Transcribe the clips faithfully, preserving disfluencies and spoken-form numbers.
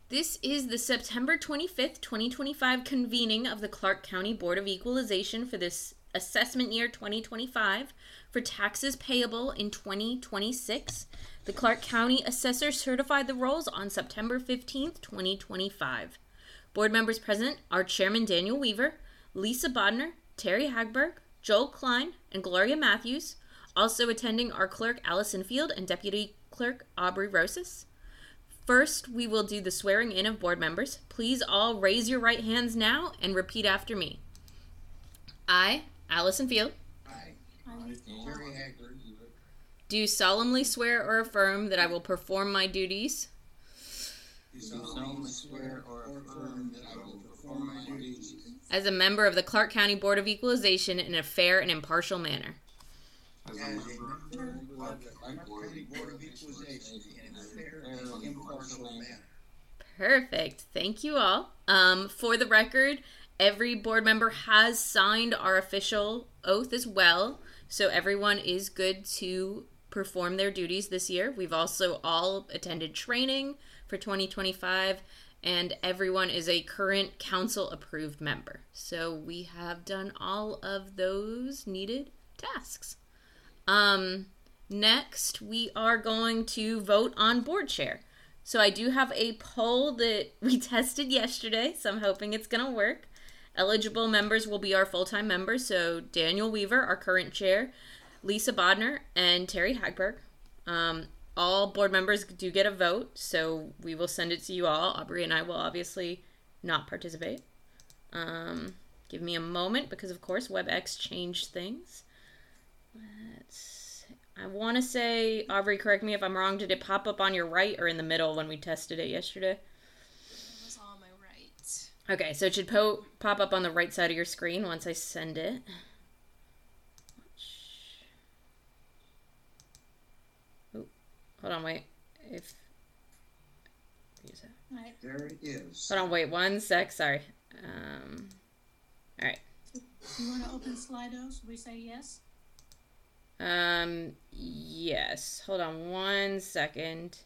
This is the September twenty-fifth, twenty twenty-five convening of the Clark County Board of Equalization for this assessment year twenty twenty-five for taxes payable in twenty twenty-six. The Clark County Assessor certified the rolls on September fifteenth, twenty twenty-five. Board members present are Chairman Daniel Weaver, Lisa Bodner, Terry Hagberg, Joel Klein, and Gloria Matthews. Also attending are Clerk Allison Field and Deputy Clerk Aubrey Rosas. First, we will do the swearing in of board members. Please all raise your right hands now and repeat after me. I, Allison Field, I, Terry Hagberg, do solemnly swear or affirm that I will perform my duties do solemnly swear or affirm that I will perform my duties as a member of the Clark County Board of Equalization in a fair and impartial manner. as a member of the Clark County Board of Equalization in a fair and impartial manner. Perfect. Thank you all. Um, for the record, every board member has signed our official oath as well, so everyone is good to perform their duties this year. We've also all attended training for twenty twenty-five, and everyone is a current council-approved member. So we have done all of those needed tasks. Um, next, we are going to vote on board chair. So I do have a poll that we tested yesterday, so I'm hoping it's going to work. Eligible members will be our full-time members, so Daniel Weaver, our current chair, Lisa Bodner, and Terry Hagberg. Um, all board members do get a vote, so we will send it to you all. Aubrey and I will obviously not participate. Um, give me a moment, because of course WebEx changed things. Let's, I want to say, Aubrey, correct me if I'm wrong, did it pop up on your right or in the middle when we tested it yesterday? It was on my right. Okay, so it should po- pop up on the right side of your screen once I send it. Oh, hold on, wait. If use it. Right. There it is. Hold on, wait one sec. Sorry. Um, all right. You want to open Slido? Should we say yes? Um, yes. Hold on one second.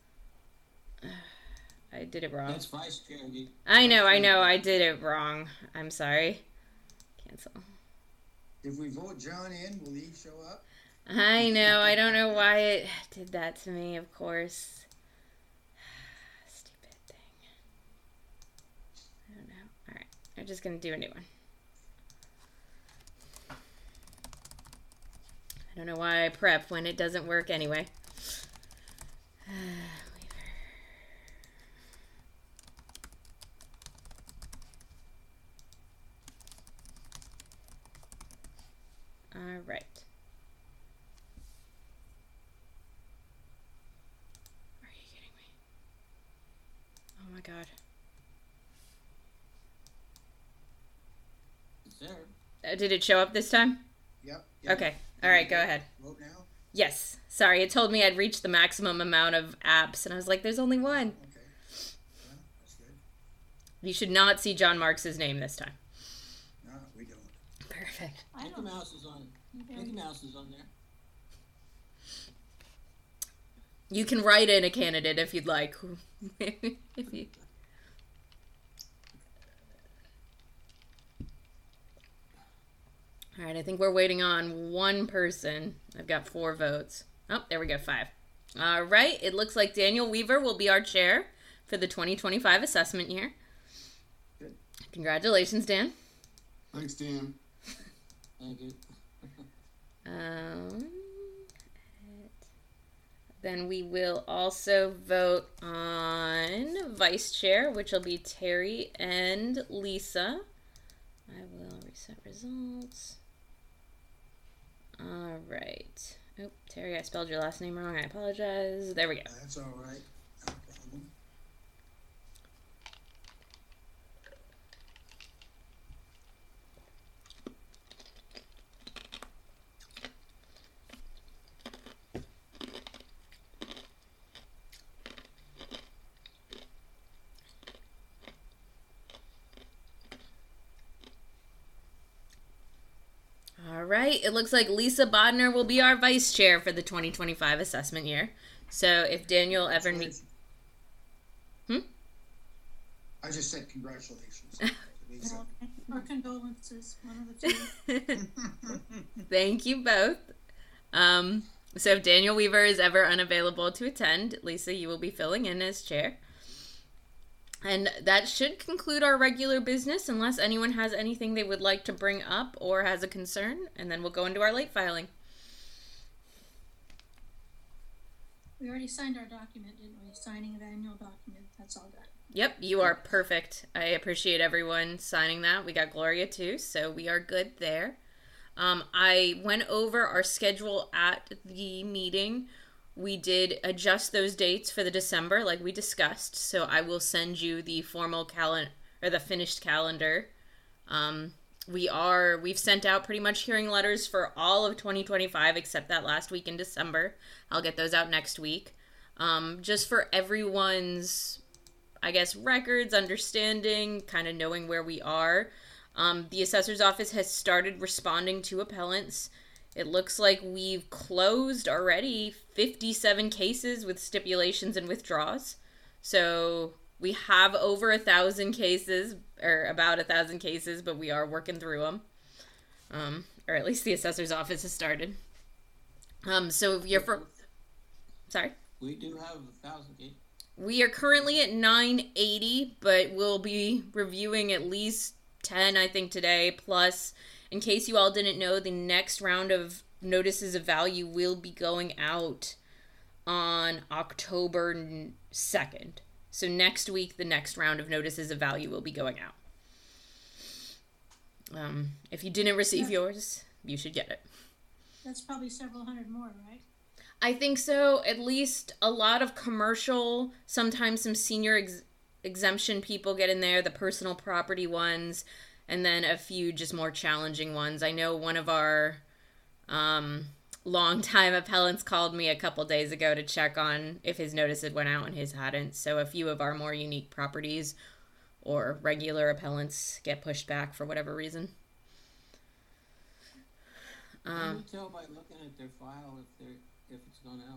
I did it wrong. That's vice chair. You- I know, I know, I did it wrong. I'm sorry. Cancel. If we vote John in, will he show up? I know, I don't know why it did that to me, of course. Stupid thing. I don't know. Alright, I'm just gonna do a new one. I don't know why I prep when it doesn't work anyway. All right. Are you kidding me? Oh my God. It's there. Uh, did it show up this time? Yep. yep. Okay. All right, go ahead. Vote now? Yes. Sorry, it told me I'd reached the maximum amount of apps, and I was like, there's only one. Okay. Well, that's good. You should not see John Marks' name this time. No, we don't. Perfect. I Mickey don't. Mouse is on. Mickey Mouse is on there. You can write in a candidate if you'd like. if you... All right, I think we're waiting on one person. I've got four votes. Oh, there we go, five. All right, it looks like Daniel Weaver will be our chair for the twenty twenty-five assessment year. Good. Congratulations, Dan. Thanks, Dan. Thank you. Um, then we will also vote on vice chair, which will be Terry and Lisa. I will reset results. All right. Oh, Terry, I spelled your last name wrong. I apologize. There we go. That's all right. No problem. All right. It looks like Lisa Bodner will be our vice chair for the twenty twenty-five assessment year. So if Daniel ever needs... Hmm? I just said congratulations. Lisa. Okay. Or condolences, one of the two. Thank you both. Um, so if Daniel Weaver is ever unavailable to attend, Lisa, you will be filling in as chair. And that should conclude our regular business, unless anyone has anything they would like to bring up or has a concern, and then we'll go into our late filing. We already signed our document, didn't we? Signing of annual document. That's all done. Yep, you are perfect. I appreciate everyone signing that. We got Gloria too, so we are good there. Um, I went over our schedule at the meeting. We did adjust those dates for the December, like we discussed. So I will send you the formal calendar or the finished calendar. Um, we are we've sent out pretty much hearing letters for all of twenty twenty-five except that last week in December. I'll get those out next week. Um, just for everyone's, I guess, records, understanding, kind of knowing where we are. Um, the assessor's office has started responding to appellants. It looks like we've closed already fifty-seven cases with stipulations and withdraws. So we have over a thousand cases, or about a thousand cases, but we are working through them. Um, or at least the assessor's office has started. Um, so if you're for, sorry? We do have a thousand cases. We are currently at nine eighty, but we'll be reviewing at least ten, I think, today, plus... In case you all didn't know, the next round of notices of value will be going out on October second. So next week, the next round of notices of value will be going out. Um, if you didn't receive Yeah. yours, you should get it. That's probably several hundred more, right? I think so. At least a lot of commercial, sometimes some senior ex- exemption people get in there, the personal property ones, and then a few just more challenging ones. I know one of our um, longtime appellants called me a couple days ago to check on if his notice had went out and his hadn't. So a few of our more unique properties or regular appellants get pushed back for whatever reason. Can Um, you tell by looking at their file if they're if it's gone out?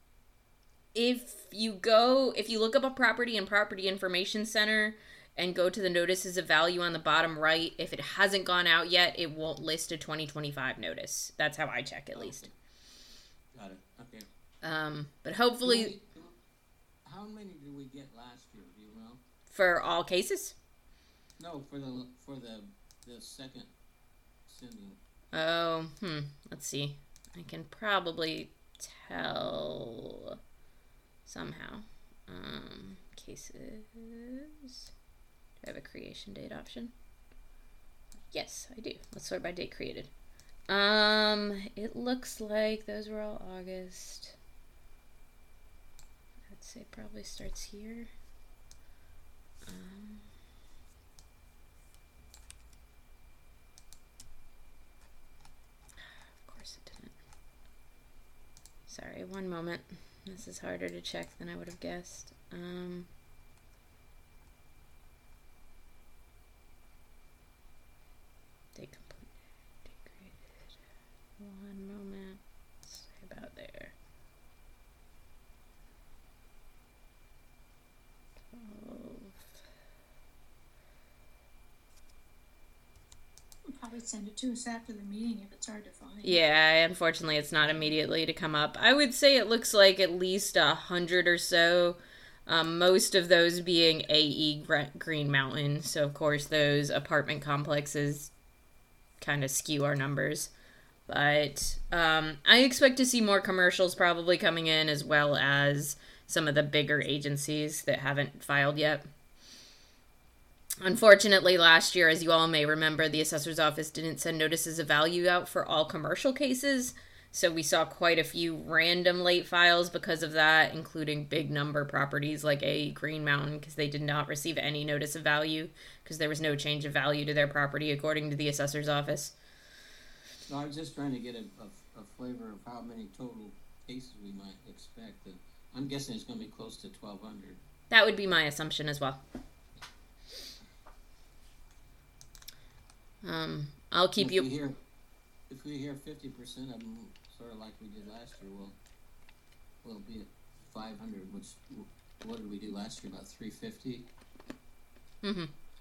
if you go, if you look up a property in Property Information Center and go to the notices of value on the bottom right, if it hasn't gone out yet, it won't list a twenty twenty-five notice. That's how I check, at least. Got it. Okay. Um, but hopefully, Do we- how many did we get last year? Do you know? for all cases. No, for the for the the second sending. Oh, hmm. Let's see. I can probably tell somehow. Um, cases. Do I have a creation date option? Yes, I do. Let's sort by date created. Um, it looks like those were all August. I'd say probably starts here. Um, of course it didn't. Sorry, one moment. This is harder to check than I would have guessed. Um... Date completed. Date created. One moment. Say about there. twelve. We'll probably send it to us after the meeting if it's hard to find. Yeah, unfortunately, it's not immediately to come up. I would say it looks like at least a hundred or so. Um, most of those being A E Green Mountain. So, of course, those apartment complexes kind of skew our numbers. But um, I expect to see more commercials probably coming in, as well as some of the bigger agencies that haven't filed yet. Unfortunately, last year, as you all may remember, the assessor's office didn't send notices of value out for all commercial cases. So we saw quite a few random late files because of that, including big number properties like A Green Mountain, because they did not receive any notice of value because there was no change of value to their property according to the assessor's office. No, I was just trying to get a, a, a flavor of how many total cases we might expect. Uh, I'm guessing it's going to be close to twelve hundred. That would be my assumption as well. Um, I'll keep if you... We hear, if we hear fifty percent of them, sort of like we did last year, we'll, we'll be at five hundred, which, what did we do last year, about three fifty? Mm-hmm.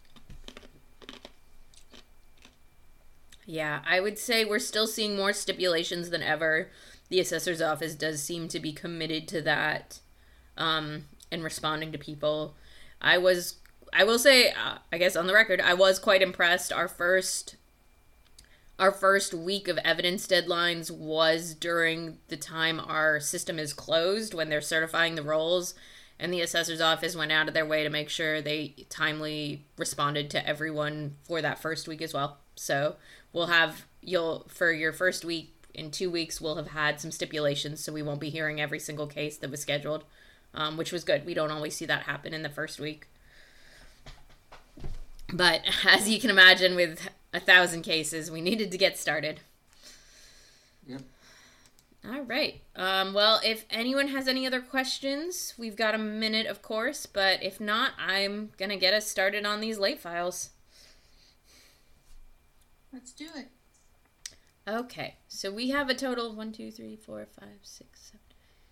Yeah, I would say we're still seeing more stipulations than ever. The assessor's office does seem to be committed to that, um, and responding to people. I was, I will say, uh, I guess on the record, I was quite impressed. Our first, our first week of evidence deadlines was during the time our system is closed, when they're certifying the rolls, and the assessor's office went out of their way to make sure they timely responded to everyone for that first week as well. So we'll have, you'll, for your first week, in two weeks, we'll have had some stipulations, so we won't be hearing every single case that was scheduled, um, which was good. We don't always see that happen in the first week. But as you can imagine, with a thousand cases, we needed to get started. Yep. All right. Um, well, if anyone has any other questions, we've got a minute, of course, but if not, I'm going to get us started on these late files. Let's do it. Okay, so we have a total of one, two, three, four, five, six, seven,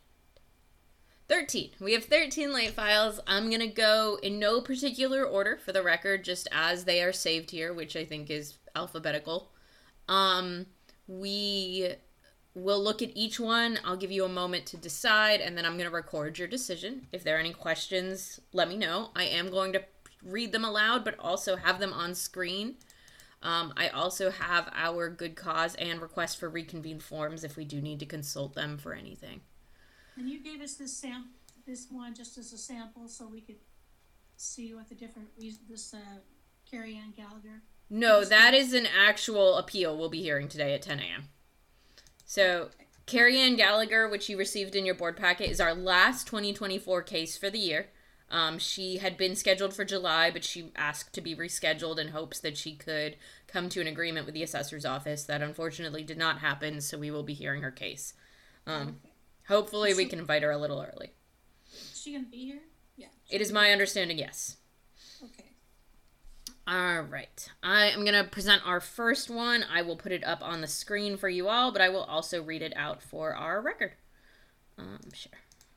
thirteen. We have thirteen late files. I'm going to go in no particular order for the record, just as they are saved here, which I think is alphabetical. Um, we will look at each one. I'll give you a moment to decide, and then I'm going to record your decision. If there are any questions, let me know. I am going to read them aloud, but also have them on screen. Um, I also have our good cause and request for reconvene forms if we do need to consult them for anything. And you gave us this sam this one just as a sample, so we could see what the different reasons. This uh, Carrie Ann Gallagher. No, that is an actual appeal we'll be hearing today at ten a.m. So, Carrie Ann Gallagher, which you received in your board packet, is our last twenty twenty-four case for the year. Um, she had been scheduled for July, but she asked to be rescheduled in hopes that she could come to an agreement with the assessor's office. That unfortunately did not happen, so we will be hearing her case. Um, Okay. hopefully we So- can invite her a little early. Is she gonna be here? Yeah. It is my understanding, yes. Okay. All right. I am going to present our first one. I will put it up on the screen for you all, but I will also read it out for our record. Um, sure.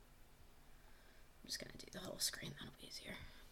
I'm just going to do the whole screen. That'll be easier.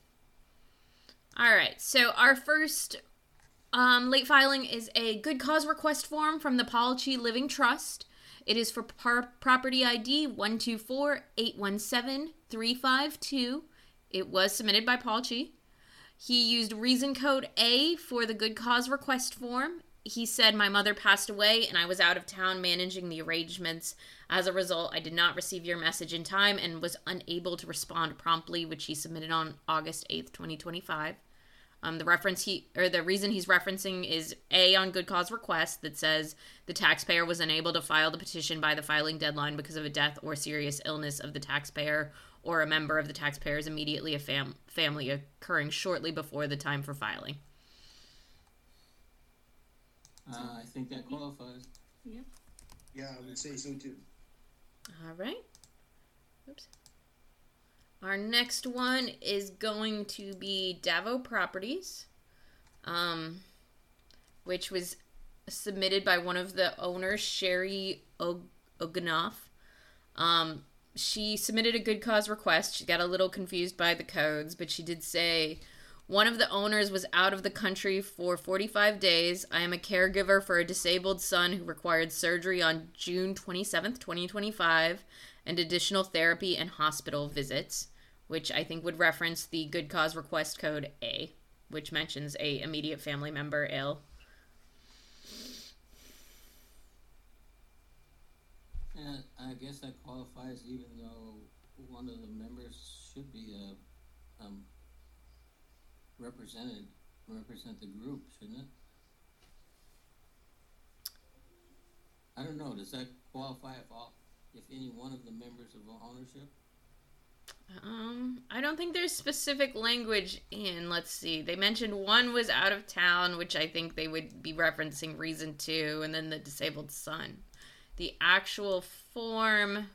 All right. So our first um, late filing is a good cause request form from the Polchi Living Trust. It is for par- property I D one two four eight one seven three five two. It was submitted by Polchi. He used reason code A for the good cause request form. He said, my mother passed away and I was out of town managing the arrangements. As a result, I did not receive your message in time and was unable to respond promptly, which he submitted on August eighth, twenty twenty-five. Um, the reference he or the reason he's referencing is A on good cause request that says the taxpayer was unable to file the petition by the filing deadline because of a death or serious illness of the taxpayer or a member of the taxpayer's immediately a fam- family occurring shortly before the time for filing. Uh, I think that qualifies. Yep. Yeah, I would say so too. All right. Oops. Our next one is going to be Davo Properties, um, which was submitted by one of the owners, Sherry Og- Oganoff. Um, she submitted a good cause request. She got a little confused by the codes, but she did say, one of the owners was out of the country for forty-five days. I am a caregiver for a disabled son who required surgery on June twenty-seventh, twenty twenty-five, and additional therapy and hospital visits, which I think would reference the good cause request code A, which mentions a immediate family member ill. And I guess that qualifies even though one of the members should be a, um, represented, represent the group, shouldn't it? I don't know, does that qualify if all, if any one of the members of ownership? Um, I don't think there's specific language in, let's see, they mentioned one was out of town, which I think they would be referencing reason two, and then the disabled son. The actual form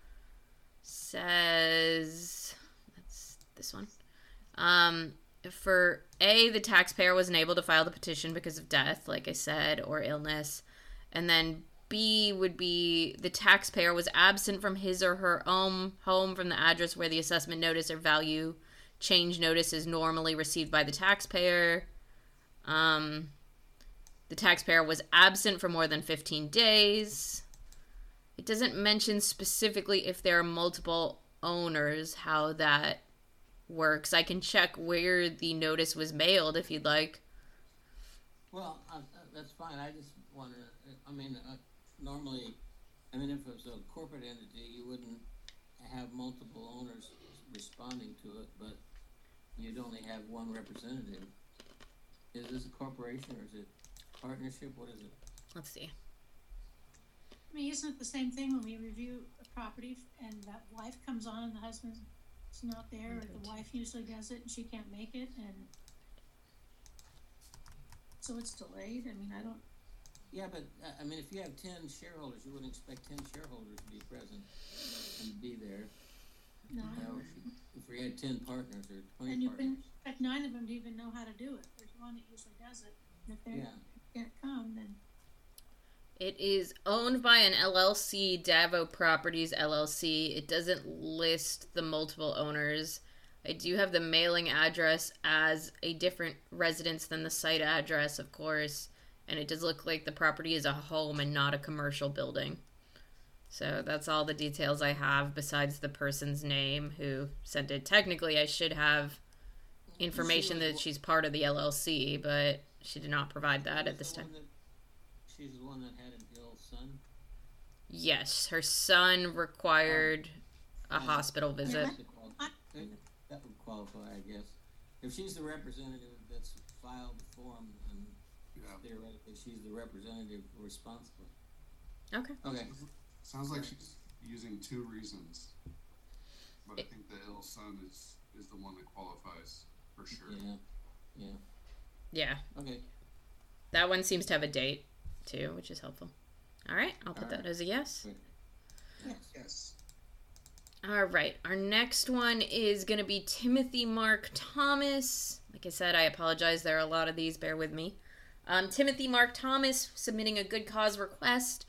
says, that's this one, um, for A, the taxpayer wasn't able to file the petition because of death, like I said, or illness, and then B would be the taxpayer was absent from his or her own home from the address where the assessment notice or value change notice is normally received by the taxpayer. Um, the taxpayer was absent for more than fifteen days. It doesn't mention specifically if there are multiple owners, how that works. I can check where the notice was mailed if you'd like. Well, uh, that's fine. I just want to, I mean, uh, normally, I mean, if it was a corporate entity, you wouldn't have multiple owners responding to it, but you'd only have one representative. Is this a corporation or is it partnership? What is it? Let's see. I mean, isn't it the same thing when we review a property and that wife comes on and the husband's not there, or the wife usually does it and she can't make it, and so it's delayed? I mean, I don't. Yeah, but uh, I mean, if you have ten shareholders, you wouldn't expect ten shareholders to be present and be there. No. You know, if we had ten partners or twenty And you partners. can expect nine of them to even know how to do it. There's one that usually does it. And if they Yeah. can't come, then It is owned by an L L C, Davo Properties L L C. It doesn't list the multiple owners. I do have the mailing address as a different residence than the site address, of course. And it does look like the property is a home and not a commercial building. So that's all the details I have besides the person's name who sent it. Technically, I should have information that she's part of the L L C, but she did not provide that at this time. She's the one that had an ill son? Yes, her son required a hospital visit. That would qual- That would qualify, I guess. If she's the representative that's filed the form, then Yeah. theoretically she's the representative responsible. Okay. Okay. Sounds like she's using two reasons, but I think the ill son is is the one that qualifies for sure. Yeah. Yeah. Yeah, Okay. that one seems to have a date too, which is helpful. All right, I'll put All that right. as a yes. Yes. All right, our next one is going to be Timothy Mark Thomas. Like I said, I apologize. There are a lot of these. Bear with me. Um, Timothy Mark Thomas submitting a good cause request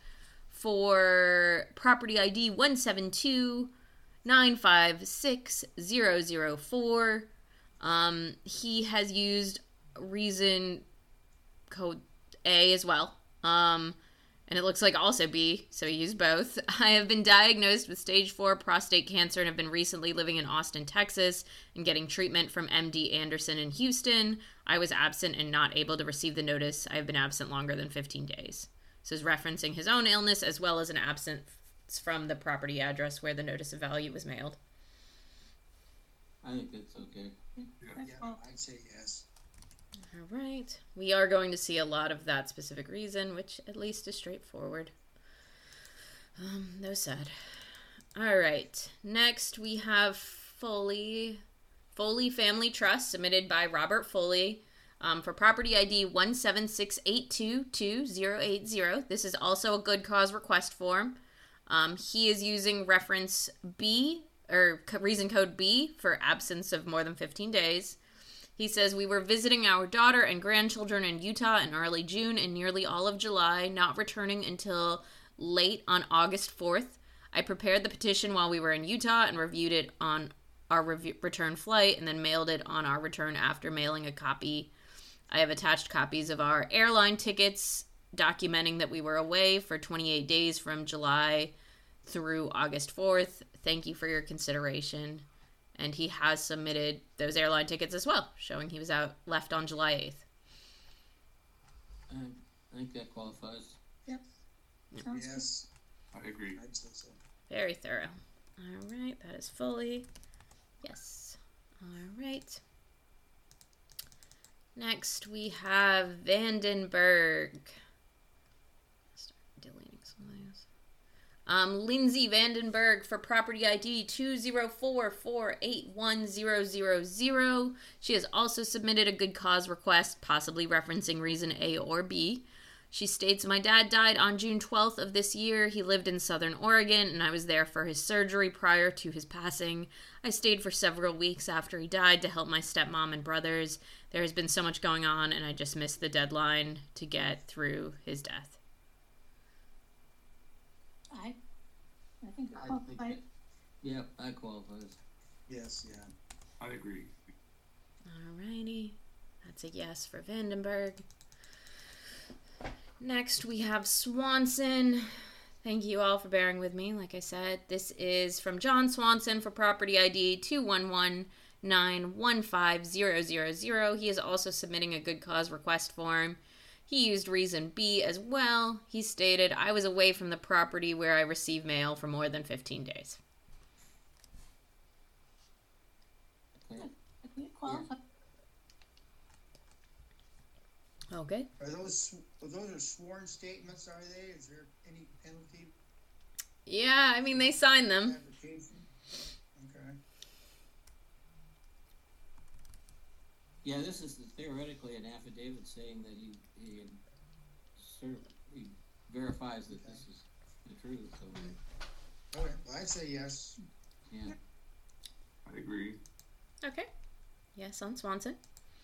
for property I D one seven two nine five six zero zero four. Um, he has used reason code A as well. Um, and it looks like also B, so he used both. I have been diagnosed with stage four prostate cancer and have been recently living in Austin, Texas, and getting treatment from M D Anderson in Houston. I was absent and not able to receive the notice. I have been absent longer than fifteen days. So he's referencing his own illness as well as an absence from the property address where the notice of value was mailed. I think that's okay. that's Yeah, all. I'd say yes. All right. We are going to see a lot of that specific reason, which at least is straightforward. Um, no sad. All right. Next, we have Foley. Foley Family Trust, submitted by Robert Foley, um, for property I D one seven six eight two two zero eight zero. This is also a good cause request form. Um, he is using reference B, or co- reason code B, for absence of more than fifteen days. He says, we were visiting our daughter and grandchildren in Utah in early June and nearly all of July, not returning until late on August fourth. I prepared the petition while we were in Utah and reviewed it on our rev- return flight and then mailed it on our return after mailing a copy. I have attached copies of our airline tickets documenting that we were away for twenty-eight days from July through August fourth. Thank you for your consideration. And he has submitted those airline tickets as well, showing he was out left on July eighth. I, I think that qualifies. Yep. Sounds good. Yes, I agree. I'd say so. Very thorough. All right, that is fully. Yes. All right. Next, we have Vandenberg. Start deleting some of those. Um, Lindsay Vandenberg for property I D two zero four four eight one zero zero zero. She has also submitted a good cause request, possibly referencing reason A or B. She states, my dad died on June twelfth of this year. He lived in Southern Oregon, and I was there for his surgery prior to his passing. I stayed for several weeks after he died to help my stepmom and brothers. There has been so much going on, and I just missed the deadline to get through his death. I, I think it I think qualified. that, yeah, that qualifies. Yes, yeah. I agree That's a yes for Vandenberg. Next, we have Swanson. Thank you all for bearing with me. Like I said, this is from John Swanson for property I D two one one nine one five zero zero zero. He is also submitting a good cause request form. He used reason B as well. He stated, I was away from the property where I received mail for more than fifteen days. Okay. I think qualify. Okay. Are those, are those are sworn statements, are they? Is there any penalty Yeah, I mean, they signed them. application? Okay. Yeah, this is theoretically an affidavit saying that he, he had sort of, he verifies that this is the truth, so, All right, well, I say yes. yeah. I agree. Okay. Yes, on Swanson.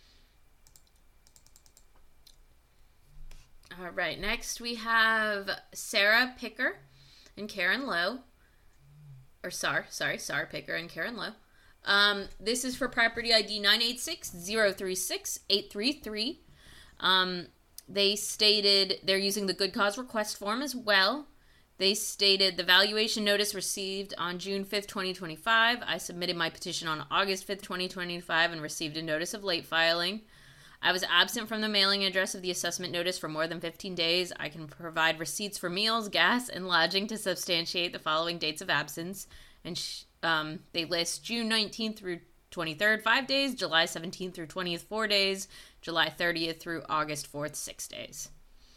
All right, next we have Sarah Picker and Karen Lowe. Or Sar, sorry, Sarah Picker and Karen Lowe. Um, this is for property I D nine eight six zero three six eight three three. Um, they stated they're using the good cause request form as well. They stated the valuation notice received on June fifth, twenty twenty-five. I submitted my petition on August fifth, twenty twenty-five and received a notice of late filing. I was absent from the mailing address of the assessment notice for more than fifteen days. I can provide receipts for meals, gas, and lodging to substantiate the following dates of absence. And sh- um, they list June nineteenth through twenty-third, five days, July seventeenth through twentieth, four days, July thirtieth through August fourth, six days.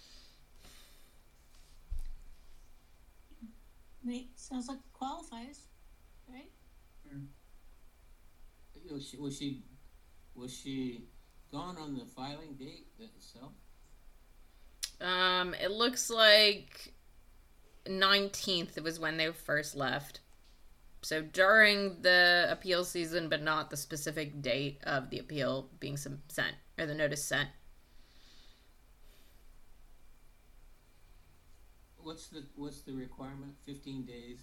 Make, sounds like it qualifies, right? Was she, was she, was she gone on the filing date itself? Um, it looks like nineteenth was when they first left. So during the appeal season, but not the specific date of the appeal being some sent, or the notice sent. What's the, what's the requirement? Fifteen days?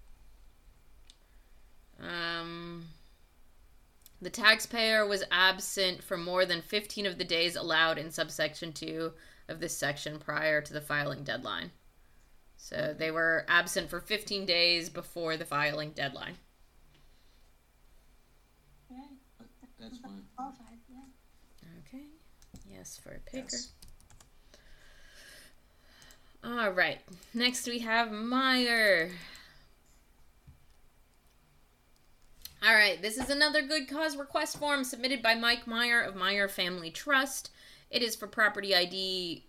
Um, the taxpayer was absent for more than fifteen of the days allowed in subsection two of this section prior to the filing deadline. So they were absent for fifteen days before the filing deadline. Right. That's fine. Qualified, yeah. Okay. Yes, for Picker. Yes. All right. Next we have Meyer. All right. This is another good cause request form submitted by Mike Meyer of Meyer Family Trust. It is for property I D.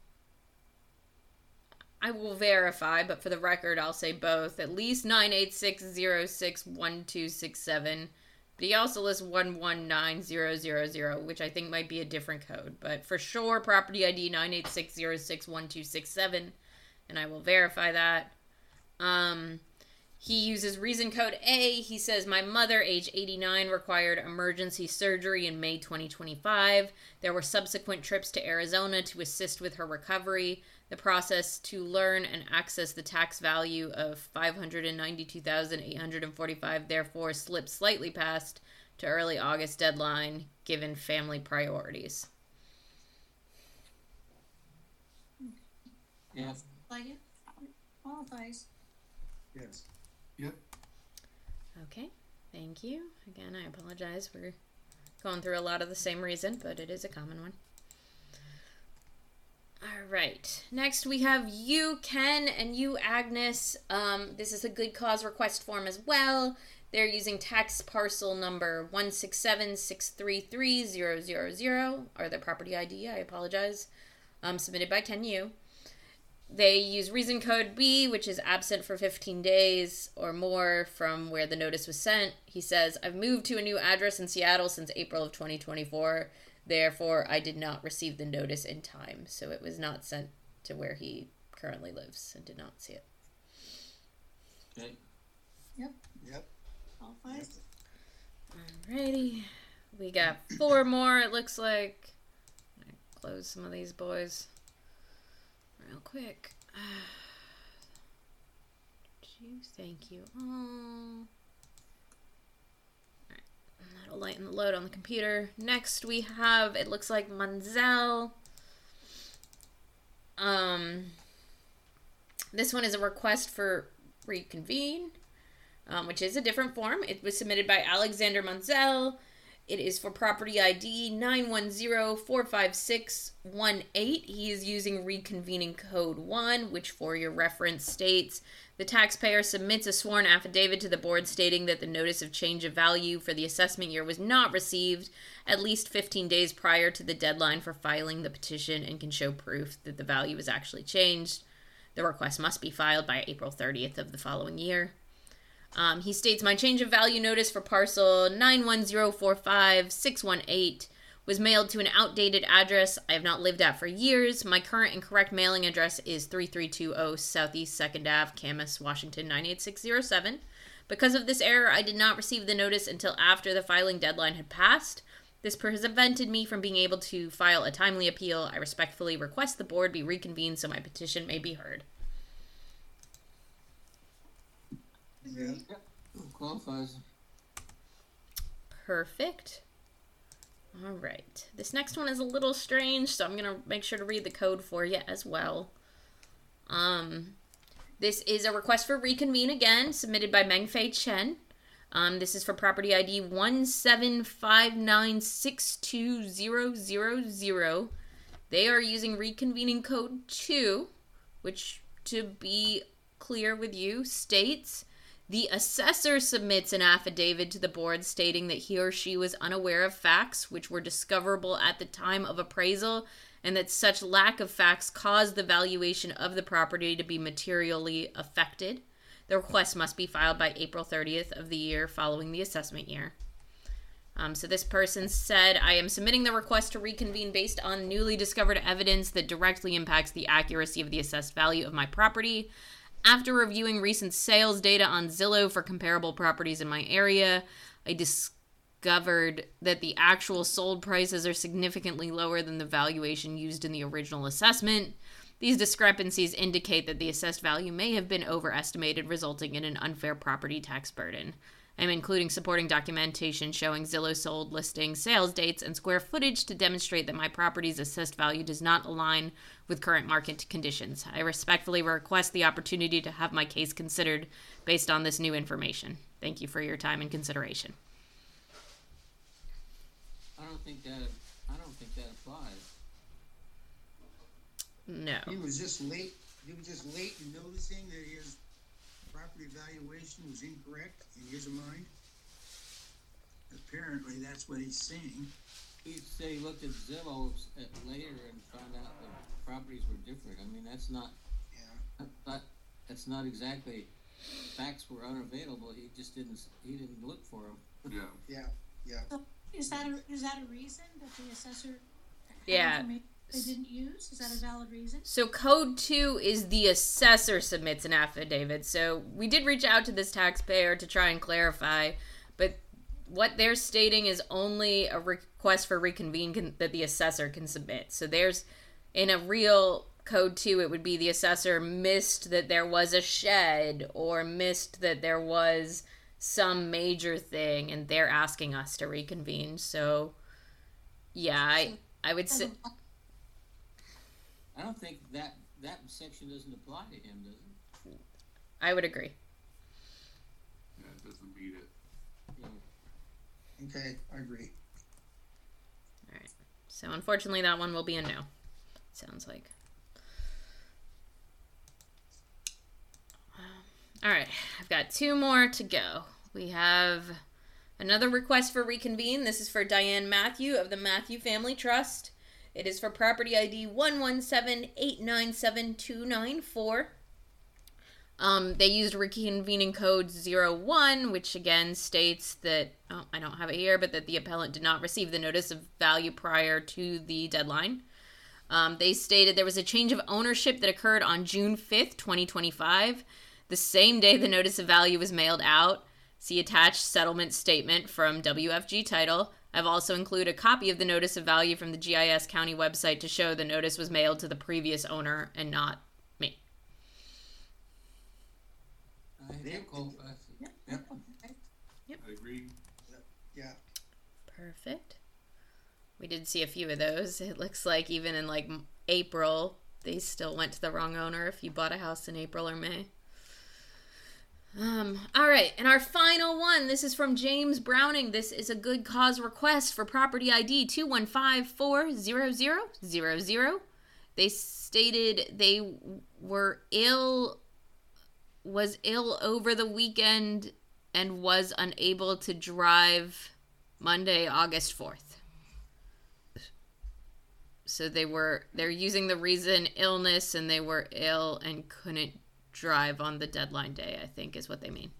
I will verify, but for the record, I'll say both. At least nine eight six zero six one two six seven. But he also lists one one nine zero zero zero, which I think might be a different code. But for sure, property I D nine eight six zero six one two six seven. And I will verify that. Um, he uses reason code A. He says, my mother, age eighty-nine, required emergency surgery in May twenty twenty-five. There were subsequent trips to Arizona to assist with her recovery. The process to learn and access the tax value of five hundred ninety-two thousand eight hundred forty-five therefore slipped slightly past to early August deadline, given family priorities. Yeah, Like it qualifies. Yes. Yep. Okay, thank you. Again, I apologize for going through a lot of the same reason, but it is a common one. All right. Next, we have you, Ken, and you, Agnes. Um, this is a good cause request form as well. They're using tax parcel number one six seven six three three zero zero zero, or their property I D, I apologize, um, submitted by Ken Yu. They use reason code B, which is absent for fifteen days or more from where the notice was sent. He says, I've moved to a new address in Seattle since April of twenty twenty-four. Therefore, I did not receive the notice in time. So it was not sent to where he currently lives and did not see it. okay. Yep, Yep. qualifies. Alrighty. We got four more, it looks like. I'm gonna close some of these boys real quick. Thank you all. Alright. That'll lighten the load on the computer. Next we have, it looks like Munzel. Um, this one is a request for reconvene, um, which is a different form. It was submitted by Alexander Munzel. It is for property I D nine one zero four five six one eight. He is using reconvening code one, which for your reference states, the taxpayer submits a sworn affidavit to the board stating that the notice of change of value for the assessment year was not received at least fifteen days prior to the deadline for filing the petition and can show proof that the value was actually changed. The request must be filed by April thirtieth of the following year. Um, he states, my change of value notice for parcel nine one zero four five six one eight was mailed to an outdated address I have not lived at for years. My current and correct mailing address is three three two zero Southeast second Avenue, Camas, Washington nine eight six zero seven. Because of this error, I did not receive the notice until after the filing deadline had passed. This prevented me from being able to file a timely appeal. I respectfully request the board be reconvened so my petition may be heard. Yeah. Qualifies. Perfect. All right. This next one is a little strange, so I'm going to make sure to read the code for you as well. Um, this is a request for reconvene again, submitted by Mengfei Chen. Um, this is for property I D one seven five nine six two zero zero zero. They are using reconvening code two, which, to be clear with you, states the assessor submits an affidavit to the board stating that he or she was unaware of facts which were discoverable at the time of appraisal and that such lack of facts caused the valuation of the property to be materially affected. The request must be filed by April thirtieth of the year following the assessment year. Um, so this person said, I am submitting the request to reconvene based on newly discovered evidence that directly impacts the accuracy of the assessed value of my property. After reviewing recent sales data on Zillow for comparable properties in my area, I discovered that the actual sold prices are significantly lower than the valuation used in the original assessment. These discrepancies indicate that the assessed value may have been overestimated, resulting in an unfair property tax burden. I'm including supporting documentation showing Zillow sold listings, sales dates, and square footage to demonstrate that my property's assessed value does not align with current market conditions. I respectfully request the opportunity to have my case considered based on this new information. Thank you for your time and consideration. I don't think that, I don't think that applies. No. He was just late, he was just late in noticing that his property valuation was incorrect in his mind. Apparently, that's what he's saying. He said he looked at Zillow at later and found out the properties were different. I mean, that's not, Yeah. that, that's not exactly, facts were unavailable. He just didn't, he didn't look for them. Yeah. Yeah. Yeah. So is that a, is that a reason that the assessor had Yeah. information they didn't use? Is that a valid reason? So code two is the assessor submits an affidavit. So we did reach out to this taxpayer to try and clarify, but what they're stating is only a request for reconvene can, that the assessor can submit. So there's, in a real code two, it would be the assessor missed that there was a shed or missed that there was some major thing, and they're asking us to reconvene. So, yeah, I, I would say... I don't think that, that section doesn't apply to him, does it? I would agree. Yeah, it doesn't meet it. Yeah. Okay, I agree. All right. So unfortunately, that one will be a no. Sounds like. All right. I've got two more to go. We have another request for reconvene. This is for Diane Matthew of the Matthew Family Trust. It is for property I D one one seven eight nine seven two nine four. Um, they used reconvening code zero one, which again states that, oh, I don't have it here, but that the appellant did not receive the notice of value prior to the deadline. Um, they stated there was a change of ownership that occurred on June fifth, twenty twenty-five, the same day the notice of value was mailed out. See attached settlement statement from W F G Title. I've also included a copy of the notice of value from the G I S County website to show the notice was mailed to the previous owner and not me. I think that qualifies. Yep. Yep. Okay. I agree. Yeah. Perfect. We did see a few of those. It looks like even in like April, they still went to the wrong owner if you bought a house in April or May. Um, all right, and our final one, this is from James Browning. This is a good cause request for property I D two one five four zero zero zero zero. They stated they were ill, was ill over the weekend and was unable to drive Monday, August fourth. So they were, they're using the reason illness, and they were ill and couldn't drive on the deadline day, I think is what they mean.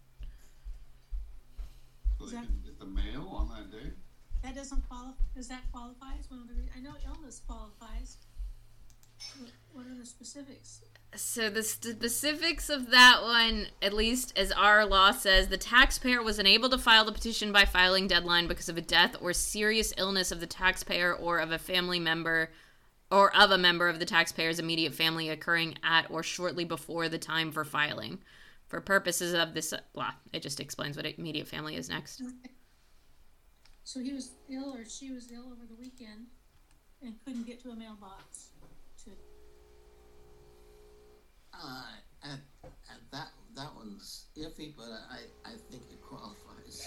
So they can get the mail on that day? That doesn't qualify. Does that qualify as one of the? Re- I know illness qualifies. What, what are the specifics? So the specifics of that one, at least as our law says, the taxpayer was unable to file the petition by filing deadline because of a death or serious illness of the taxpayer or of a family member or of a member of the taxpayer's immediate family occurring at or shortly before the time for filing. For purposes of this, blah, it just explains what immediate family is next. Okay. So he was ill or she was ill over the weekend and couldn't get to a mailbox. To Uh, at, at that that one's iffy, but I, I think it qualifies.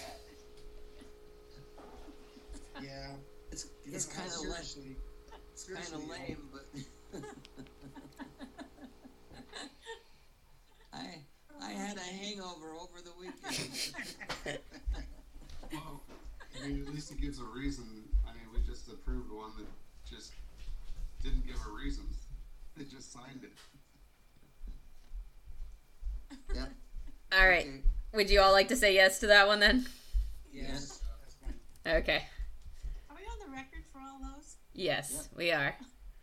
Yeah, it's It's kind kinda of like- seriously. Kind of seriously, lame, but I I had a hangover over the weekend. Well, I mean, at least it gives a reason. I mean, we just approved one that just didn't give a reason. They just signed it. Yep. All right. Okay. Would you all like to say yes to that one then? Yes. That's fine. Okay. Are we on the record for all those? Yes, Yep. we are.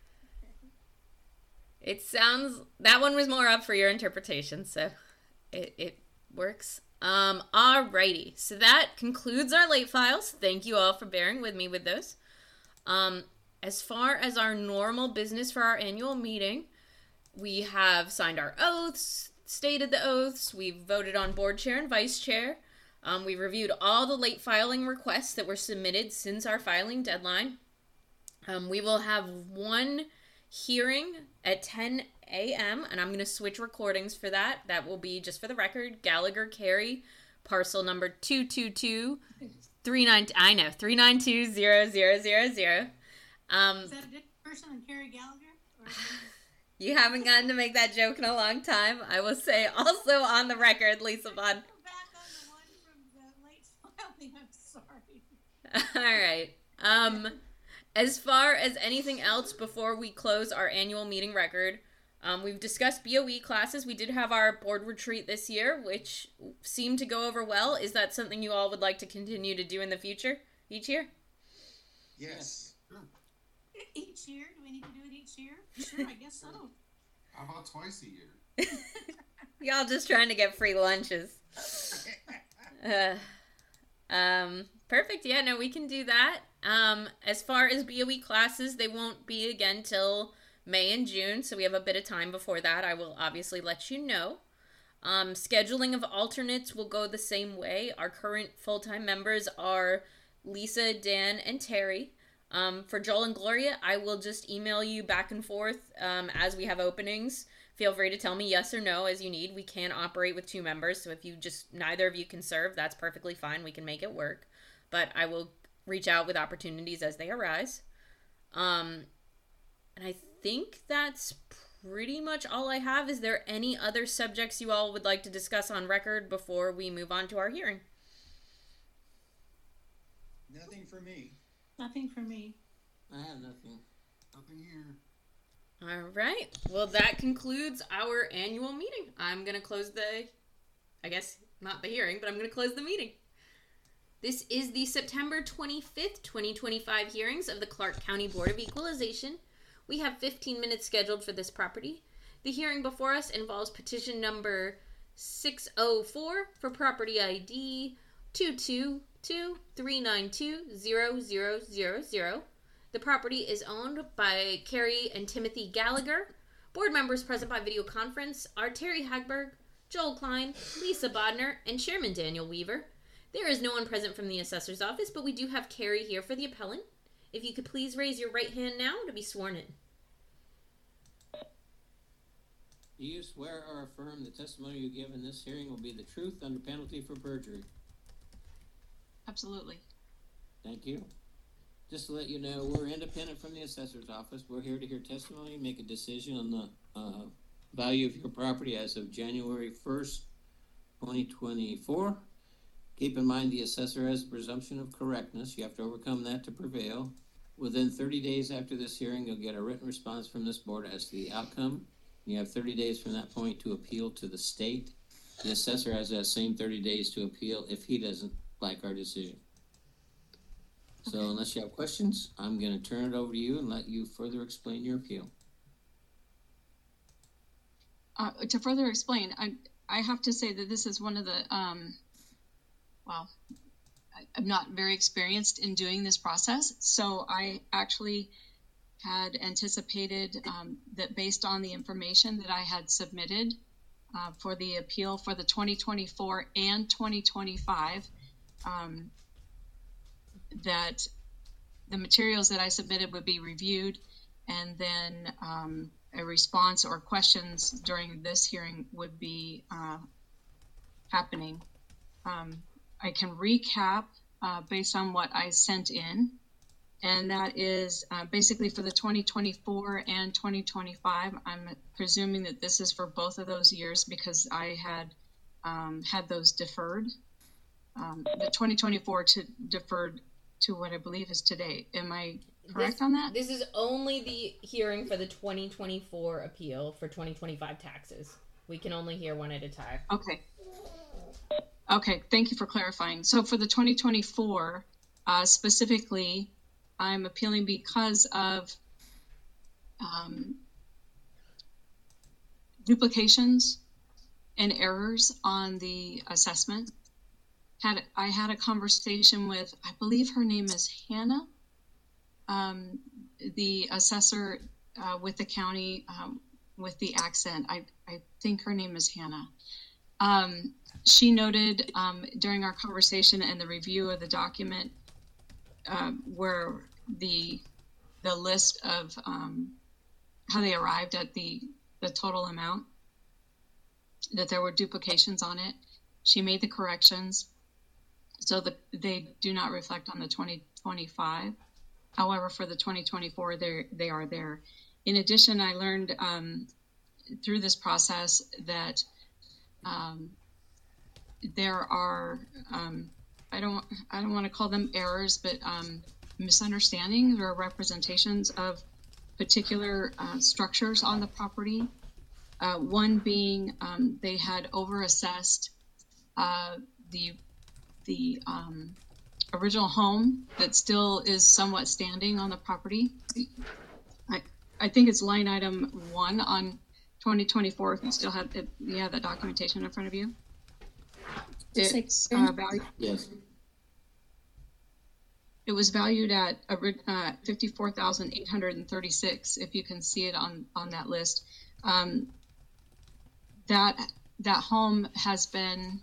It sounds, that one was more up for your interpretation, so it, it works. Um, alrighty, so that concludes our late files. Thank you all for bearing with me with those. Um, as far as our normal business for our annual meeting, we have signed our oaths, stated the oaths, we've voted on board chair and vice chair. Um, we reviewed all the late filing requests that were submitted since our filing deadline. Um, we will have one hearing at ten a.m. and I'm going to switch recordings for that. That will be, just for the record, Gallagher Carey, parcel number two two two three nine. I know, three nine two zero zero zero zero. Um, Is that a different person than Carrie Gallagher? Or is it- you haven't gotten to make that joke in a long time. I will say also on the record, Lisa Bond. Go back on the one from the late filing. I'm sorry. All right. Um, as far as anything else before we close our annual meeting record, um, we've discussed B O E classes. We did have our board retreat this year, which seemed to go over well. Is that something you all would like to continue to do in the future, each year? Yes. Each year? Do we need to do it each year? Sure, I guess so. How about twice a year? Y'all just trying to get free lunches. Uh, um, perfect. Yeah, no, we can do that. Um, as far as B O E classes, they won't be again till May and June, so we have a bit of time before that. I will obviously let you know. Um, scheduling of alternates will go the same way. Our current full-time members are Lisa, Dan, and Terry. Um, for Joel and Gloria, I will just email you back and forth um, as we have openings. Feel free to tell me yes or no as you need. We can operate with two members, so if you just, neither of you can serve, that's perfectly fine. We can make it work. But I will reach out with opportunities as they arise. Um, and I think that's pretty much all I have. Is there any other subjects you all would like to discuss on record before we move on to our hearing? Nothing for me. Nothing for me. I have nothing. Nothing here. All right. Well, that concludes our annual meeting. I'm going to close the, I guess, not the hearing, but I'm going to close the meeting. This is the September twenty-fifth, twenty twenty-five hearings of the Clark County Board of Equalization. We have fifteen minutes scheduled for this property. The hearing before us involves petition number six oh four for property I D two two two three nine two zero zero zero zero. The property is owned by Carrie and Timothy Gallagher. Board members present by video conference are Terry Hagberg, Joel Klein, Lisa Bodner, and Chairman Daniel Weaver. There is no one present from the assessor's office, but we do have Carrie here for the appellant. If you could please raise your right hand now to be sworn in. Do you swear or affirm the testimony you give in this hearing will be the truth under penalty for perjury? Absolutely. Thank you. Just to let you know, we're independent from the assessor's office. We're here to hear testimony, make a decision on the uh, value of your property as of January first, twenty twenty-four. Keep in mind the assessor has a presumption of correctness. You have to overcome that to prevail. Within thirty days after this hearing, you'll get a written response from this board as to the outcome. You have thirty days from that point to appeal to the state. The assessor has that same thirty days to appeal if he doesn't like our decision. So Okay. unless you have questions, I'm going to turn it over to you and let you further explain your appeal. Uh, to further explain, I I have to say that this is one of the um, well, I, I'm not very experienced in doing this process, so I actually had anticipated um, that based on the information that I had submitted uh, for the appeal for the twenty twenty-four and twenty twenty-five, um, that the materials that I submitted would be reviewed, and then um, a response or questions during this hearing would be uh, happening. Um, I can recap uh, based on what I sent in, and that is uh, basically for the twenty twenty-four and twenty twenty-five. I'm presuming that this is for both of those years because I had um, had those deferred. Um, the twenty twenty-four to deferred to what I believe is today. Am I correct This- on that? This is only the hearing for the twenty twenty-four appeal for twenty twenty-five taxes. We can only hear one at a time. Okay. Okay, thank you for clarifying. So for the twenty twenty-four, uh, specifically, I'm appealing because of um, duplications and errors on the assessment. Had I had a conversation with, I believe her name is Hannah, um, the assessor uh, with the county um, with the accent. I, I think her name is Hannah. Um, she noted um, during our conversation and the review of the document uh, where the the list of um, how they arrived at the the total amount, that there were duplications on it. She made the corrections so that they do not reflect on the twenty twenty-five. However, for the twenty twenty-four, they they are there. In addition, I learned um, through this process that um, there are um, I don't I don't want to call them errors, but um, misunderstandings or representations of particular uh, structures on the property. Uh, one being um, they had overassessed uh, the the um, original home that still is somewhat standing on the property. I I think it's line item one on twenty twenty-four. If you still have it, you have that documentation in front of you. It's uh, valued. Yes. It was valued at uh, fifty-four thousand eight hundred thirty-six. If you can see it on on that list, um, that that home has been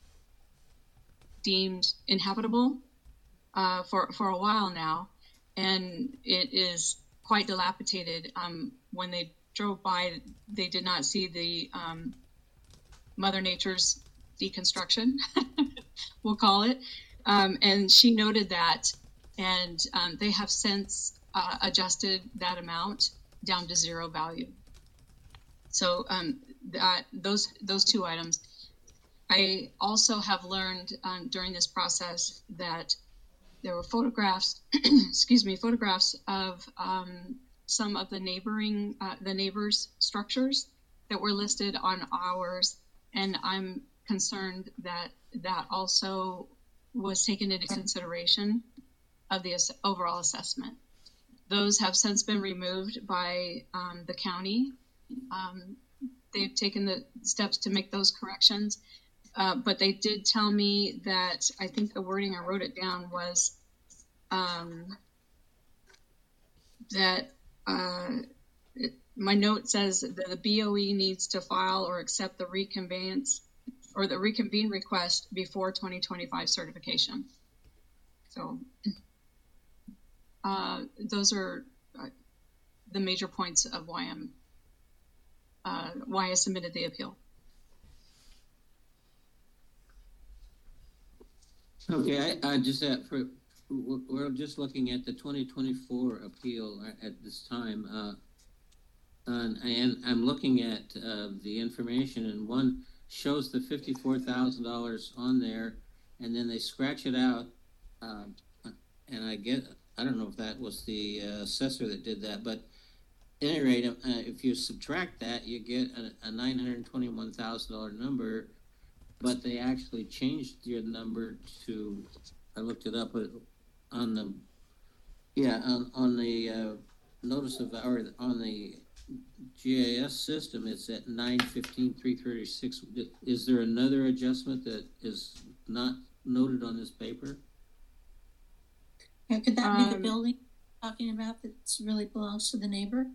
deemed inhabitable uh, for for a while now, and it is quite dilapidated. Um, when they drove by, they did not see the um, Mother Nature's deconstruction, we'll call it, um, and she noted that, and um, they have since uh, adjusted that amount down to zero value. So um, that those those two items. I also have learned um, during this process that there were photographs, excuse me, photographs of um, some of the neighboring, uh, the neighbors' structures that were listed on ours, and I'm concerned that that also was taken into consideration of the ass- overall assessment. Those have since been removed by um, the county. Um, they've taken the steps to make those corrections. Uh, but they did tell me that, I think the wording, I wrote it down, was um, that uh, it, my note says that the B O E needs to file or accept the reconveyance or the reconvene request before twenty twenty-five certification. So uh, those are uh, the major points of why I'm uh, why I submitted the appeal. Okay, I, I just, uh, for, we're we're just looking at the twenty twenty-four appeal at this time. Uh, and, and I'm looking at uh, the information, and one shows the fifty-four thousand dollars on there, and then they scratch it out. Um, and I get, I don't know if that was the uh, assessor that did that, but at any rate, uh, if you subtract that, you get a, a nine hundred twenty-one thousand dollars number. But they actually changed your number to, I looked it up on the, yeah, on, on the uh, notice of, or on the G I S system, it's at nine fifteen three thirty-six. Is there another adjustment that is not noted on this paper? Yeah, could that be the Um, building talking about that really belongs to the neighbor?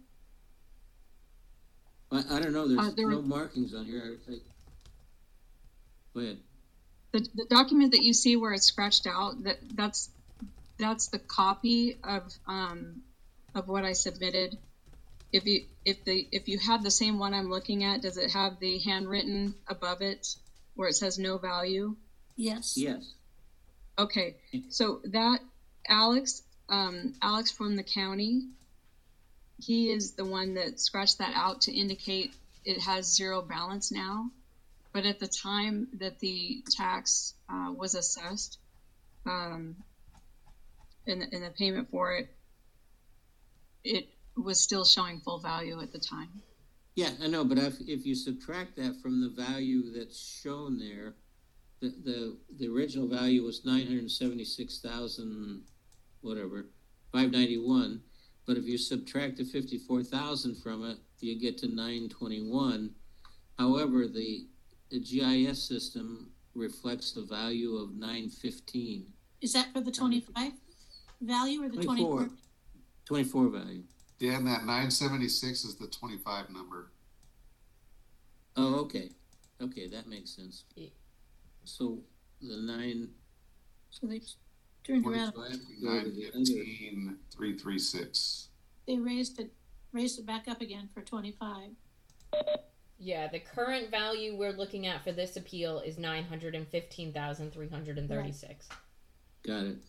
I, I don't know, there's Uh, there- no markings on here. I, I, go ahead. The, the document that you see where it's scratched out, that that's that's the copy of um, of what I submitted. If you if the if you have the same one I'm looking at, does it have the handwritten above it where it says no value? Yes. Yes. Okay, so that Alex, um, Alex from the county, he is the one that scratched that out to indicate it has zero balance now. But at the time that the tax uh, was assessed, um, and, and the payment for it, it was still showing full value at the time. Yeah, I know, but if, if you subtract that from the value that's shown there, the the, the original value was nine hundred seventy-six thousand, whatever, five ninety-one. But if you subtract the fifty-four thousand from it, you get to nine twenty-one. However, the the G I S system reflects the value of nine fifteen. Is that for the twenty-five value or the twenty-four. twenty-four? twenty-four value. Yeah, and that nine seventy-six is the twenty-five number. Oh, okay. Okay, that makes sense. Yeah. So the nine So they turned around, twenty-five Nine fifteen three three six. they raised it, raised it back up again for twenty-five. Yeah, the current value we're looking at for this appeal is nine hundred fifteen thousand three hundred thirty-six. Got it.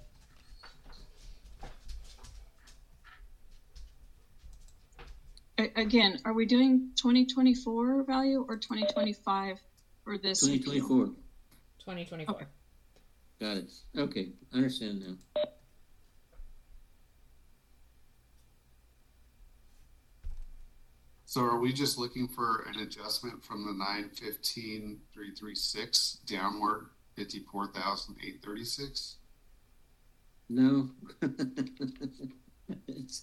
A- Again, are we doing twenty twenty-four value or twenty twenty-five for this? Twenty appeal? twenty-four. twenty twenty-four. Okay. Got it. Okay, I understand now. So are we just looking for an adjustment from the nine fifteen three three six downward fifty-four thousand eight thirty-six? No. It's,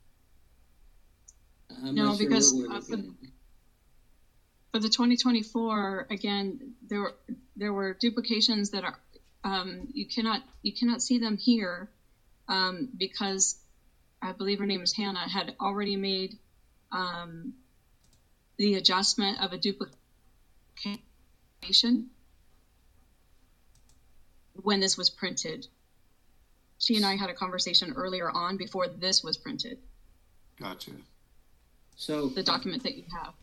I'm No, not sure because, what we're uh, for- looking at. For the twenty twenty-four, again, there were there were duplications that are um, you cannot you cannot see them here um, because I believe her name is Hannah had already made um, the adjustment of a duplication when this was printed. She and I had a conversation earlier on before this was printed. Gotcha. So The document that you have.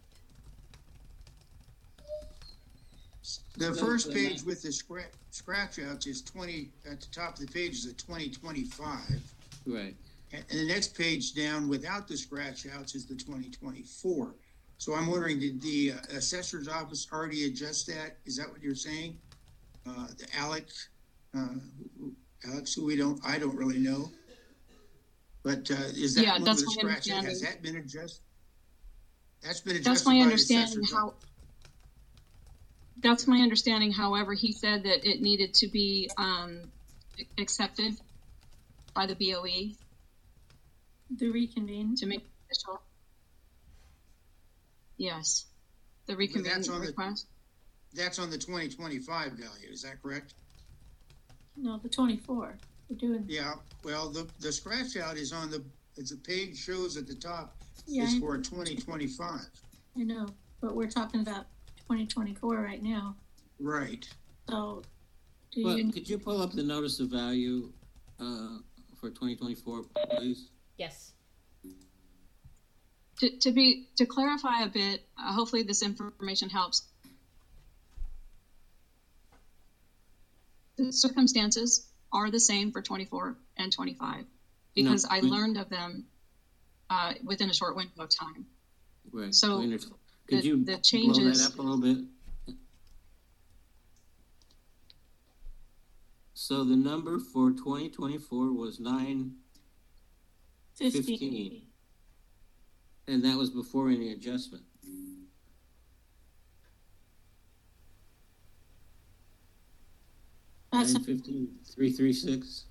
The No, first the page nine- with the scratch, scratch outs is twenty, at the top of the page is a twenty twenty-five. right. And and the next page down without the scratch outs is the twenty twenty-four. So I'm wondering, did the uh, assessor's office already adjust that? Is that what you're saying? Uh, the Alex, uh, who- Alex, who we don't, I don't really know. But, uh, is that Yeah, one with that's the my scratch out? understanding. Has that been adjusted? That's been That's adjusted my by the understanding assessor's how, office. that's my understanding. However, he said that it needed to be um, accepted by the B O E The reconvene. to make it official. Yes, the that's reconvene on the- request. That's on the twenty twenty-five value, is that correct? No, the twenty-four. We're doing, Yeah, well, the, the scratch out is on the, as the page shows at the top, yeah, is I- for twenty twenty-five. I know, but we're talking about twenty twenty-four right now. Right. So, do Well, you, could you pull up the notice of value, uh, for twenty twenty-four, please? Yes. To, to be to clarify a bit, uh, hopefully this information helps. The circumstances are the same for twenty-four and twenty-five because No, I we- learned of them uh, within a short window of time. Right. So, we understand. Could the- you the blow that changes- up a little bit? So the number for twenty twenty-four was nine, fifteen? fifteen. and that was before any adjustment. That's, Nine fifteen, three three six.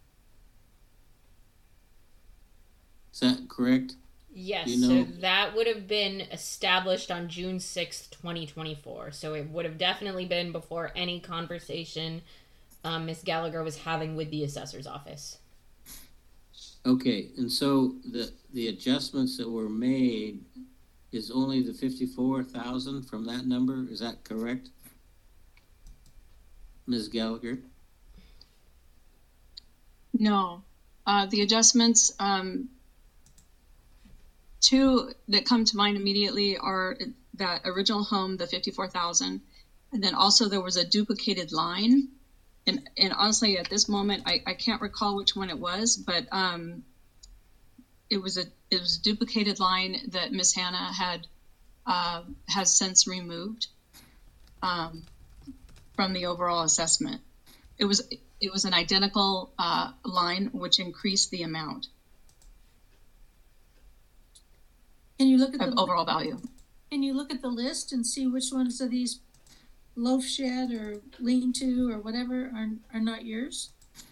Is that correct? Yes, You know- so that would have been established on June sixth, twenty twenty-four. So it would have definitely been before any conversation um, Miss Gallagher was having with the assessor's office. Okay, and so the, the adjustments that were made is only the fifty-four thousand from that number, is that correct? Miz Gallagher? No, uh, the adjustments, um, two that come to mind immediately are that original home, the fifty-four thousand, and then also there was a duplicated line. And, and honestly, at this moment, I, I can't recall which one it was, but um, it was a it was a duplicated line that Miss Hannah had uh, has since removed um, from the overall assessment. It was it was an identical uh, line which increased the amount can you look at of the, overall value. can you look at the list and see which ones of these loaf shed or lean-to or whatever are, are not yours?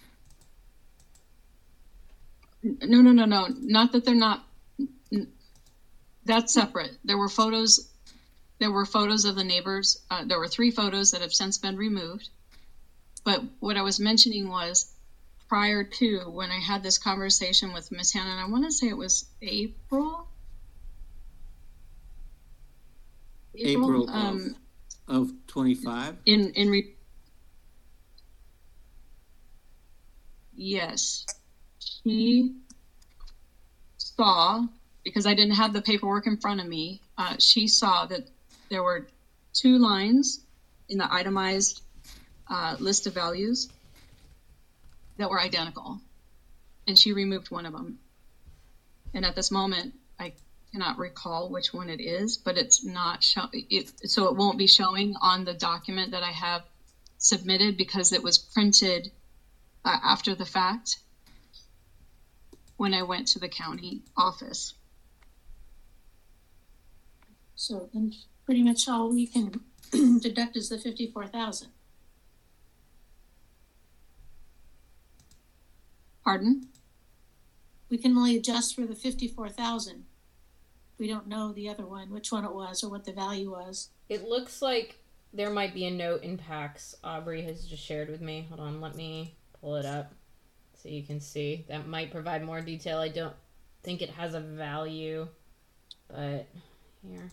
No, no, no, no. Not that they're not. n- That's separate. There were photos. There were photos of the neighbors. Uh, there were three photos that have since been removed. But what I was mentioning was prior to when I had this conversation with Miss Hannah, and I want to say it was April. April of- um, Of twenty-five? in in re- yes, she saw, because I didn't have the paperwork in front of me, uh, she saw that there were two lines in the itemized uh, list of values that were identical, and she removed one of them. And at this moment, I cannot recall which one it is, but it's not show it, so it won't be showing on the document that I have submitted because it was printed uh, after the fact when I went to the county office. So then pretty much all we can deduct is the fifty-four thousand. Pardon? We can only adjust for the fifty-four thousand. We don't know the other one, which one it was or what the value was. It looks like there might be a note in PAX Aubrey has just shared with me. Hold on, let me pull it up so you can see. That might provide more detail. I don't think it has a value, but here.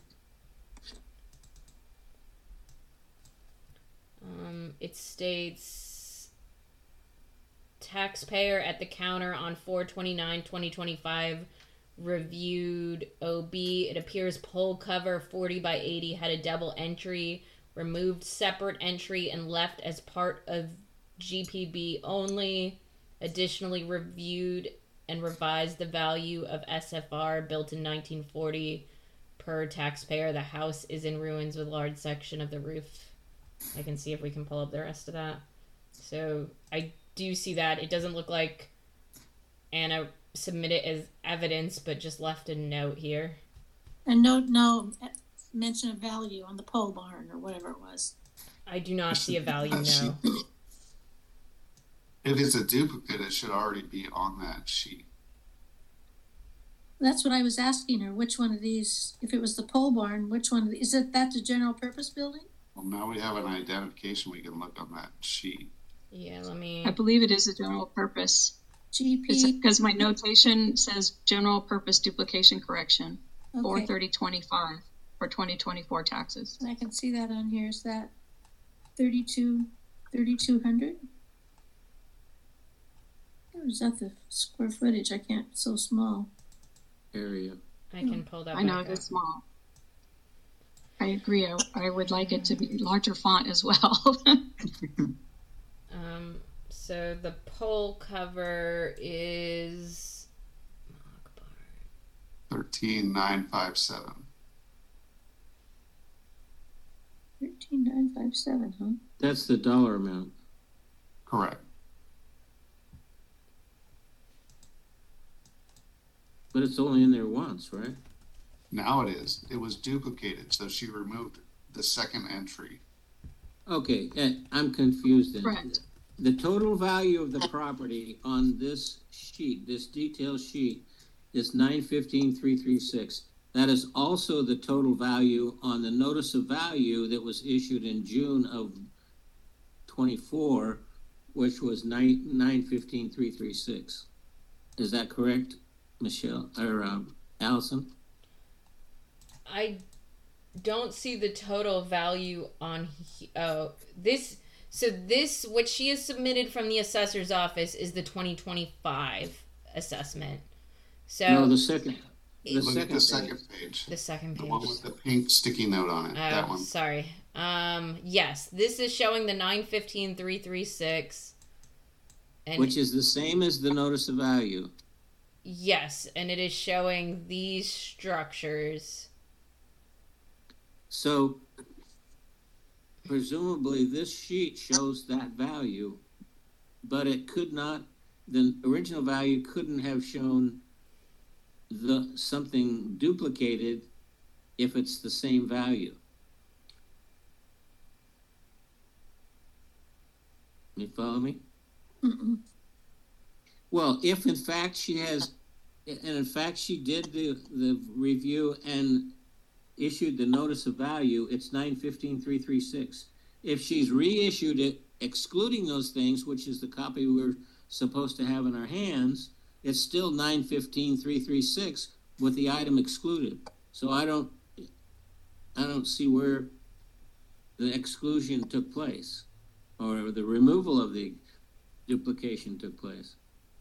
Um, it states taxpayer at the counter on four twenty-nine twenty twenty-five reviewed O B. It appears poll cover forty by eighty had a double entry, removed separate entry and left as part of G P B only. Additionally reviewed and revised the value of S F R built in nineteen forty per taxpayer. The house is in ruins with a large section of the roof. I can see if we can pull up the rest of that. So I do see that. It doesn't look like Anna submitted it as evidence, but just left a note here. And no, no mention of value on the pole barn or whatever it was. I do not see a value, no. If it's a duplicate, it should already be on that sheet. That's what I was asking her, which one of these, if it was the pole barn, which one, of the- is it that the general purpose building? Well, now we have an identification, we can look on that sheet. Yeah, let me... I believe it is a general purpose G P, because my notation says general purpose duplication correction four okay, thirty twenty-five for twenty twenty-four taxes. I can see that on here, is that, thirty-two, thirty-two hundred? Or is that the square footage? I can't, it's so small. Area. I can pull that I know back it is up. small. I agree. I, I would like it to be larger font as well. Um, so the poll cover is Thirteen nine five seven. Thirteen nine five seven, huh? That's the dollar amount. Correct. But it's only in there once, right? Now it is. It was duplicated, so she removed the second entry. Okay, eh, I'm confused then. Correct. The total value of the property on this sheet, this detail sheet, is nine fifteen three three six. That is also the total value on the notice of value that was issued in June of twenty-four, which was nine nine fifteen three three six. Is that correct, Michelle or um, Allison? I don't see the total value on he- oh this so this what she has submitted from the assessor's office is the twenty twenty-five assessment. So No, the second. The Look at second the second page. page. the second The page. one with the pink sticky note on it. That Oh, one. sorry. Um, yes, this is showing the nine fifteen three three six, and Which is the same as the notice of value. yes, and it is showing these structures. So presumably this sheet shows that value, but it could not, the original value couldn't have shown the something duplicated if it's the same value. You follow me? Mm-mm. Well, if in fact she has, and in fact she did the, the review and issued the notice of value, it's nine fifteen three three six. If she's reissued it, excluding those things, which is the copy we're supposed to have in our hands, it's still nine fifteen three three six with the item excluded. So I don't, I don't see where the exclusion took place, or the removal of the duplication took place.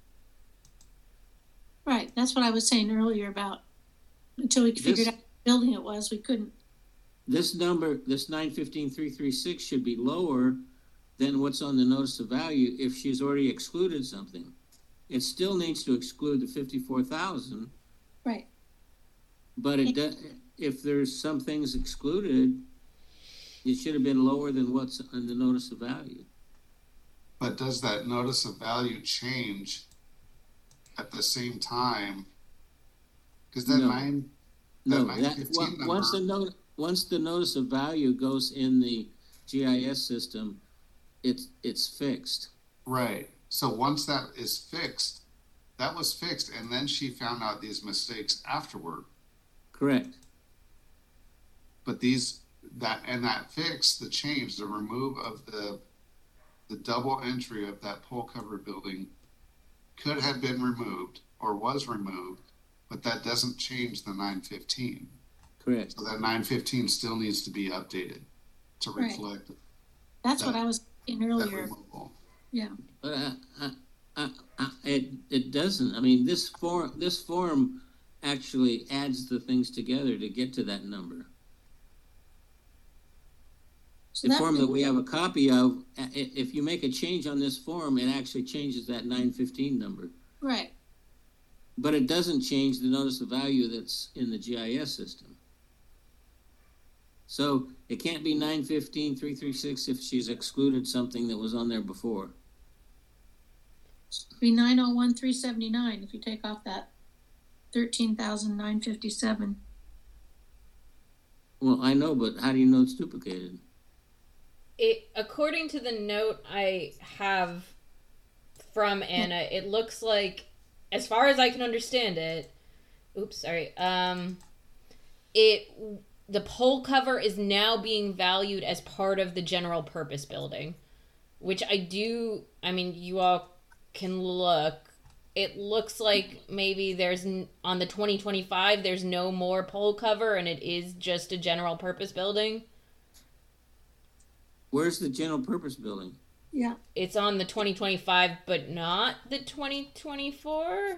Right, that's what I was saying earlier about, until we figured This- out what building it was, we couldn't. This number, this nine fifteen three three six should be lower than what's on the notice of value if she's already excluded something. It still needs to exclude the fifty-four thousand, Right, but it does, if there's some things excluded, it should have been lower than what's on the notice of value. But does that notice of value change at the same time? Because that No. nine, No, That that, nine fifteen on- once the number- note, once the notice of value goes in the G I S system, it's, it's fixed. right. So once that is fixed, that was fixed, and then she found out these mistakes afterward. Correct. But these, that, and that fix, the change, the remove of the, the double entry of that pole cover building could have been removed or was removed, but that doesn't change the nine fifteen. Correct. So that nine fifteen still needs to be updated to Right. reflect that's what That- I was saying that earlier, removal. yeah. But I, I, I, I, it, it doesn't. I mean, this form, this form actually adds the things together to get to that number. So The that form would- that we have a copy of, i- i- if you make a change on this form, it actually changes that nine fifteen number. Right, But it doesn't change the notice of value that's in the G I S system. So it can't be nine fifteen three three six if she's excluded something that was on there before. it'd be nine oh one three seventy-nine if you take off that thirteen thousand nine fifty-seven. Well, I know, but how do you know it's duplicated? It according to the note I have from Anna, it looks like, as far as I can understand it, oops, sorry. Um, it the pole cover is now being valued as part of the general purpose building, which I do. I mean, you all can look. It looks like maybe there's n- on the twenty twenty-five there's no more pole cover and it is just a general purpose building. Where's the general purpose building? Yeah. It's on the twenty twenty-five, but not the twenty twenty-four.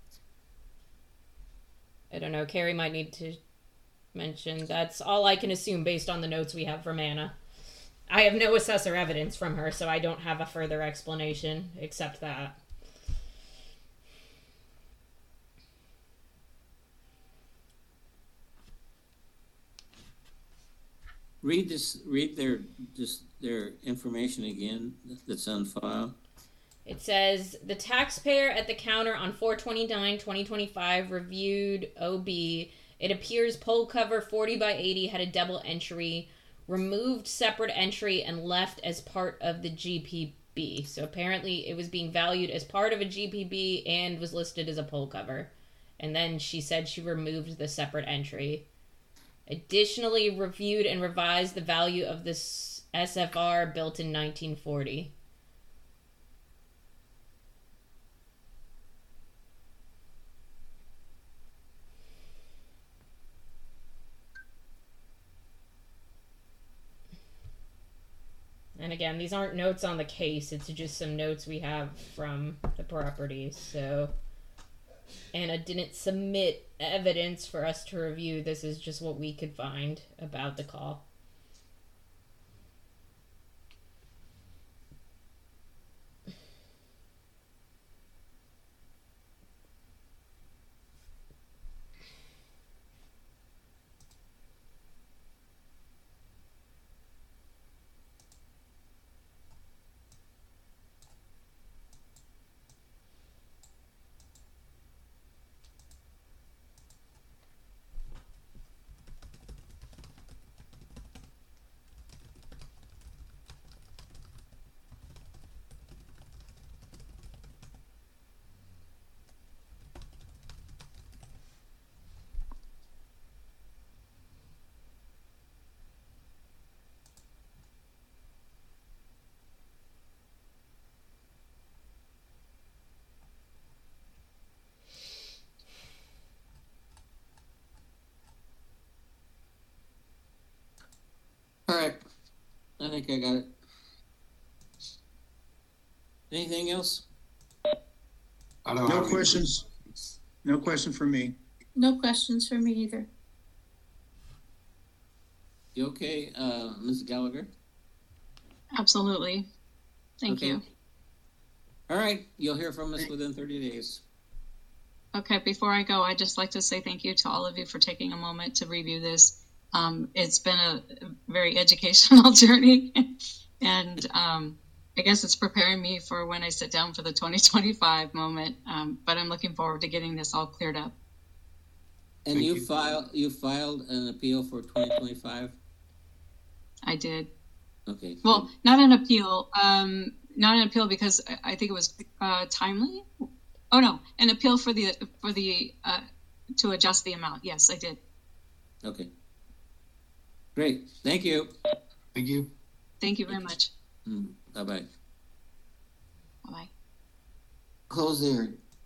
I don't know. Carrie might need to mention. That's all I can assume based on the notes we have from Anna. I have no assessor evidence from her, so I don't have a further explanation except that. Read this. Read their just their information again. That's on file. It says the taxpayer at the counter on four twenty-nine twenty twenty-five reviewed O B. It appears poll cover forty by eighty had a double entry, removed separate entry, and left as part of the G P B. So apparently it was being valued as part of a G P B and was listed as a poll cover. And then she said she removed the separate entry. Additionally, reviewed and revised the value of this S F R built in nineteen forty. And again, these aren't notes on the case, it's just some notes we have from the properties, so Anna didn't submit evidence for us to review. This is just what we could find about the call. All right. I think I got it. Anything else? I don't No have any questions. No question for me. No questions for me either. You okay, uh, Miz Gallagher? Absolutely. Thank Okay. you. All right. You'll hear from us within thirty days. Okay, before I go, I'd just like to say thank you to all of you for taking a moment to review this. Um, it's been a very educational journey, and um, I guess it's preparing me for when I sit down for the twenty twenty-five moment, um, but I'm looking forward to getting this all cleared up. And Thank you, you. filed you filed an appeal for twenty twenty-five? I did. Okay. Well, not an appeal, um, not an appeal because I, I think it was uh, timely. Oh no, an appeal for the for the uh, to adjust the amount. Yes, I did. Okay. Great. Thank you. Thank you. Thank you very much. Mm, bye-bye. Bye bye. Close there.